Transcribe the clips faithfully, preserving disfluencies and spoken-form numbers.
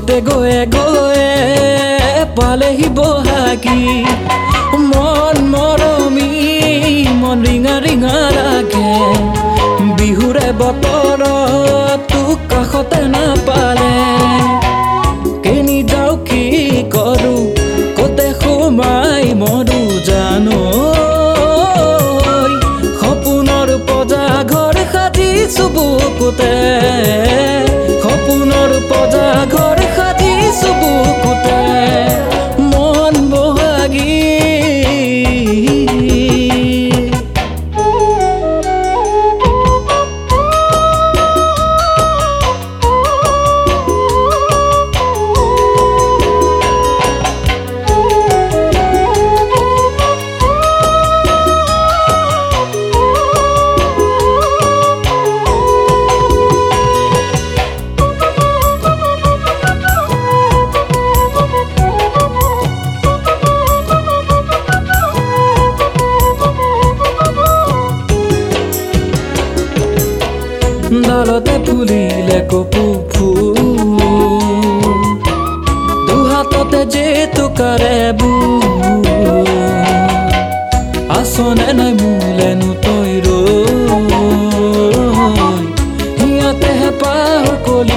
আগতে গয়ে গয়ে পালেহি বহাগী মন মৰমী মন ৰিঙা ৰিঙা লাগে বিহুৰে বতৰত তোক কাষতে নাপালে কেনি যাওঁ কি কৰোঁ কতে সোমাই মৰো জানো সপোনৰ পজা ঘৰ সাজিছো বুকুতে সপোনৰ পজা ঘৰ সাজিছো বুকুতে মন বহাগী ডালতে ফুলিলে কপৌ ফুল দুহাততে জেতুকাৰে বুল আচনে নাই মোলেনো তই ৰৈ হিয়াতেহে পাহৰ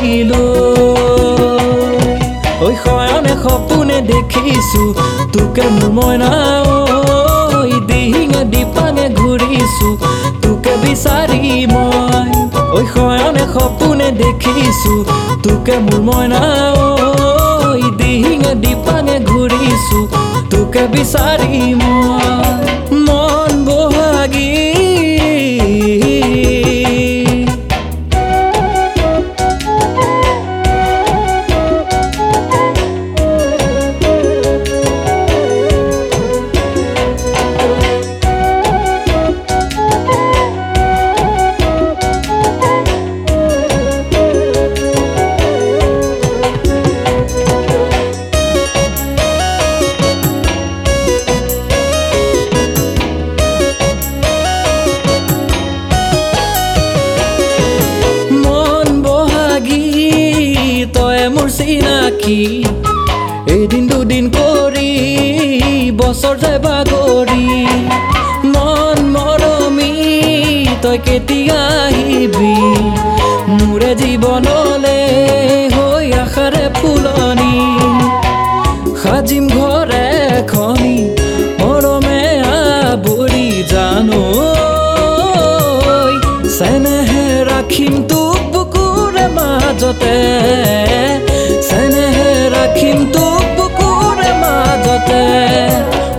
কলিলৈ ঐ শয়নে সপোনে দেখিছো তোকে মোৰ মইনা ঐ দিহিঙে দিপাঙে ঘূৰিছো তোকে বিচাৰি মই ঐ শয়নে সপোনে দেখিছো তোকে মোৰ মইনা ঐ দিহিঙে দিপাঙে ঘূৰিছো তোকে বিচাৰি মই মন বহাগী মোৰ চিনাকি এদিন দুদিন কৰি বছৰ যায় বাগৰি মন মৰমী তই কেতিয়া আহিবি মোৰে জীৱনলে হৈ আশাৰে ফুলনি সাজিম ঘৰ এখনি মৰমে আৱৰি জানো চেনেহে ৰাখিম তোক বুকুৰে মাজতে চেনেহে ৰাখিম তোক বুকুৰে মাজতে